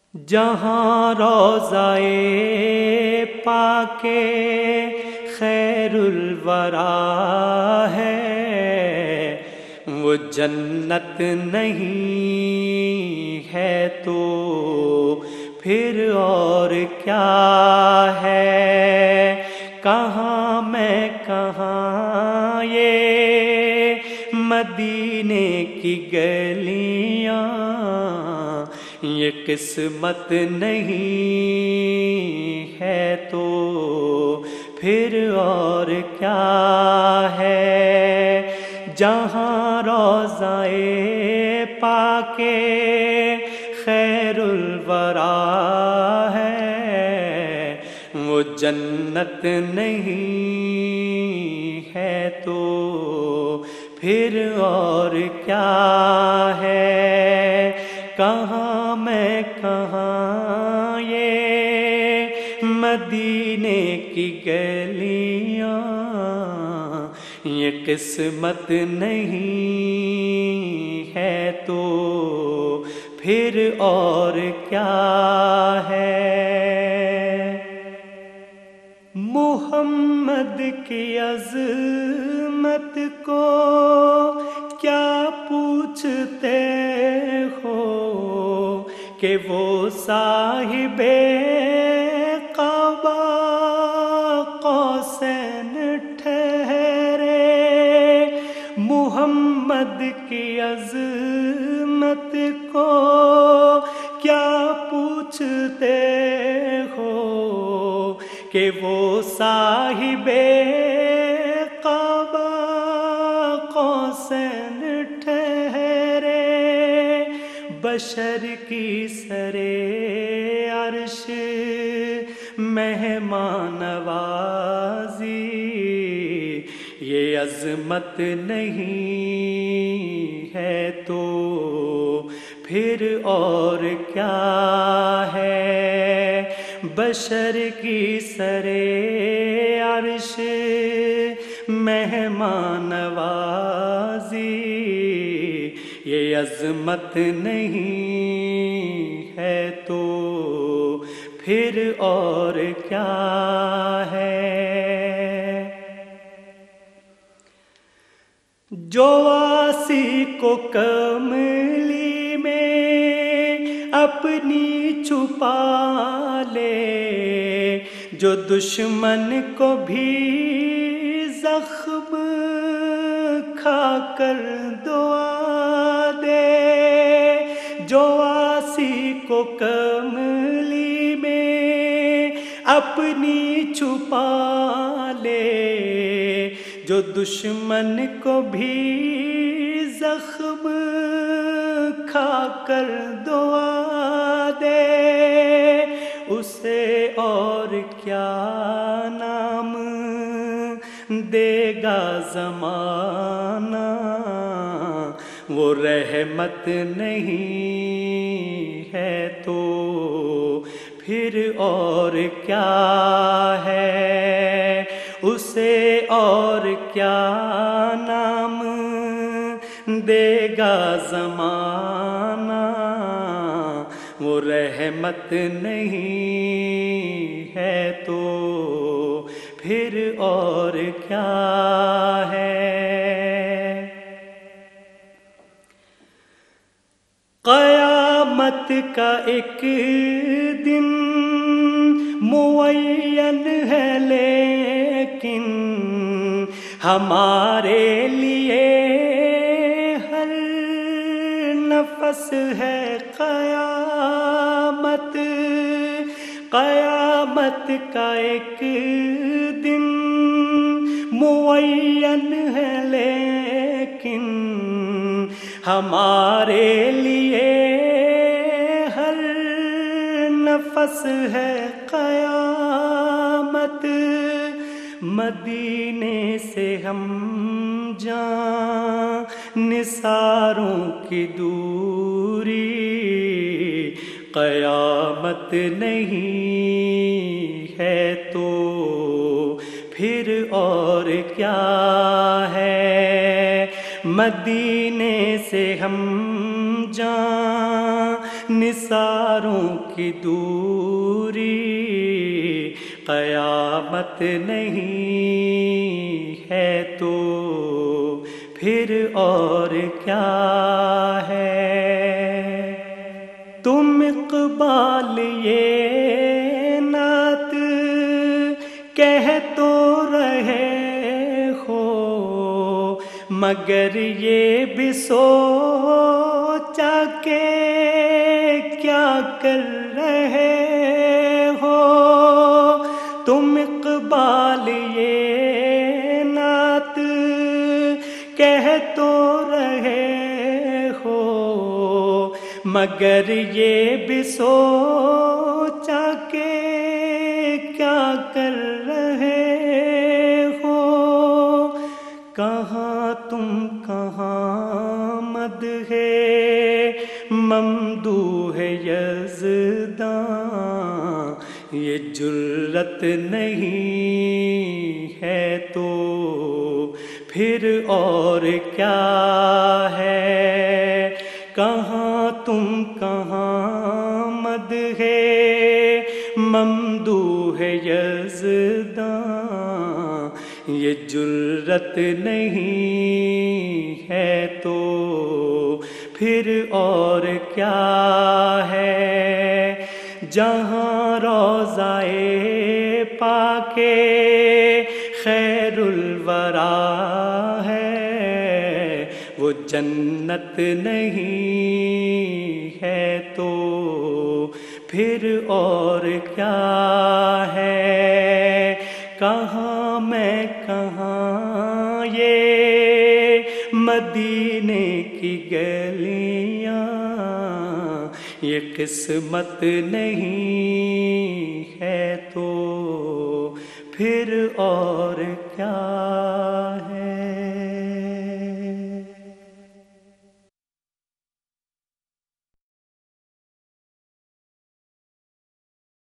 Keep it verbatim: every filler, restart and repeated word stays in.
جہاں روضائے پاکے خیر الورا ہے وہ جنت نہیں ہے تو پھر اور کیا ہے؟ کہاں میں کہاں یہ مدینے کی گلیاں، یہ قسمت نہیں ہے تو پھر اور کیا ہے؟ جہاں روضائے پاکے خیر الورا ہے وہ جنت نہیں ہے تو پھر اور کیا ہے؟ کہاں میں کہاں یہ مدینے کی گلیاں، یہ قسمت نہیں ہے تو پھر اور کیا ہے؟ محمد کی عظمت کو کیا پوچھتے ہو کہ وہ صاحب قبا قوسین ٹھہرے؟ محمد کی عظمت کو کیا پوچھتے ہو کہ وہ صاحب قبا قوسین ٹھہرے؟ بشر کی سرے عرش مہمان نوازی، یہ عظمت نہیں ہے تو پھر اور کیا ہے؟ بشر کی سرے عرش مہمان نوازی، یہ عظمت نہیں ہے تو پھر اور کیا ہے؟ جو واسی کو کملی میں اپنی چھپا لے، جو دشمن کو بھی زخم کھا کر دعا دے، جو واسی کو کملی میں اپنی چھپا لے، جو دشمن کو بھی زخم کھا کر دعا دے، اسے اور کیا نام دے گا زمانہ؟ وہ رحمت نہیں ہے تو پھر اور کیا ہے؟ اسے اور کیا نام دے گا زمانہ؟ وہ رحمت نہیں ہے تو پھر اور کیا ہے؟ قیامت کا ایک دن معین ہے لیکن ہمارے لیے ہر نفس ہے قیامت۔ قیامت کا ایک دن معین ہے لیکن ہمارے لیے ہر نفس ہے قیامت۔ مدینے سے ہم جاں نثاروں کی دوری، قیامت نہیں ہے تو پھر اور کیا ہے؟ مدینے سے ہم جاں نثاروں کی دوری قیامت نہیں ہے تو پھر اور کیا ہے؟ تم اقبال یہ نعت کہہ تو رہے ہو، مگر یہ بھی سوچا کہ کیا کر رہے ہو؟ تم اقبال یہ نعت کہہ تو رہے ہو، مگر یہ بھی سوچا کہ کیا کر رہے ہو؟ کہاں تم کہاں مدح ممدوح یزداں، یہ جرت نہیں ہے تو پھر اور کیا ہے؟ کہاں تم کہاں مدح ممدوح یزداں، یہ جرت نہیں ہے تو پھر اور کیا ہے؟ جہاں روضہ پاک خیر الورا ہے، وہ جنت نہیں ہے تو پھر اور کیا ہے؟ کہاں میں کہاں یہ مدینے کی گلیاں، یہ قسمت نہیں ہے تو پھر اور کیا